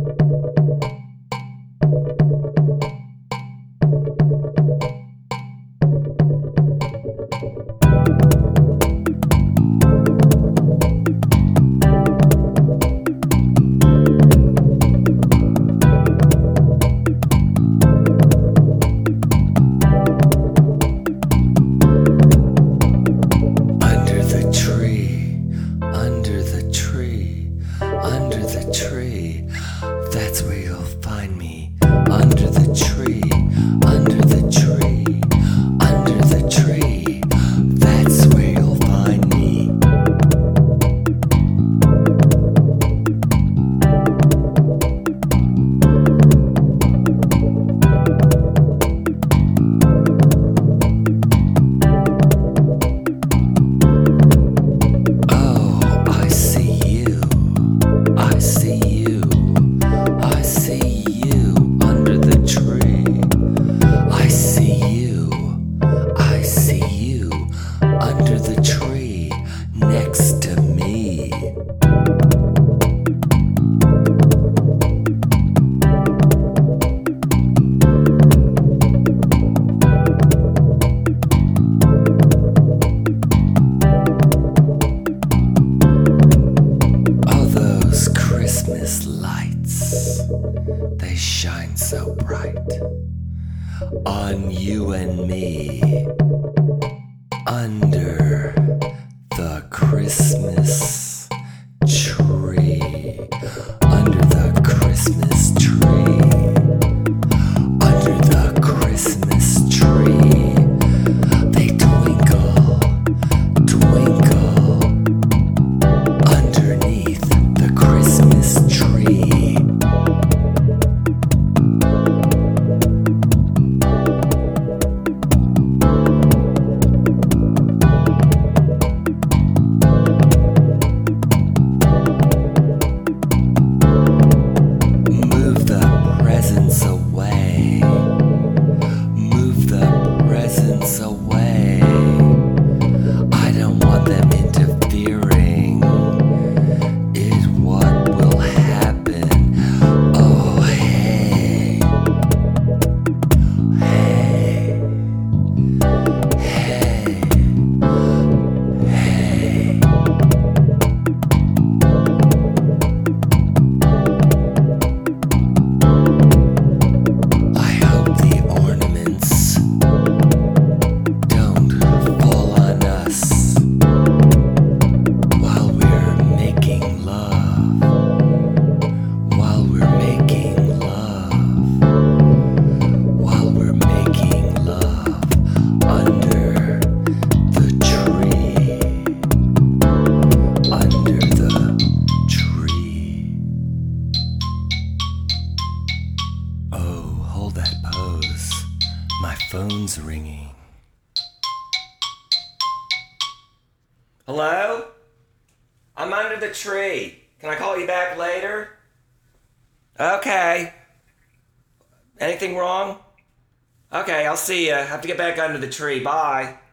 That's where you'll find me. Under the tree, under the tree, under the tree. That's where you'll find me. Oh, I see you. I see you. I see you under the tree. I see you. I see you under the tree next to me. All those Christmas lights, they shine so bright on you and me under the Christmas tree. Under the Christmas tree. Under the Christmas tree. They twinkle, twinkle underneath the Christmas tree. Move the presents away. Move the presents away. I don't want them interfering in what will happen. Oh, hey. Hey. Hey. Hey. I hope the ornaments don't fall on us while we're making love. While we're making love. While we're making love under the tree. Under the tree. Oh, hold that pose. My phone's ringing. Hello? I'm under the tree. Can I call you back later? Okay. Anything wrong? Okay, I'll see ya. Have to get back under the tree. Bye.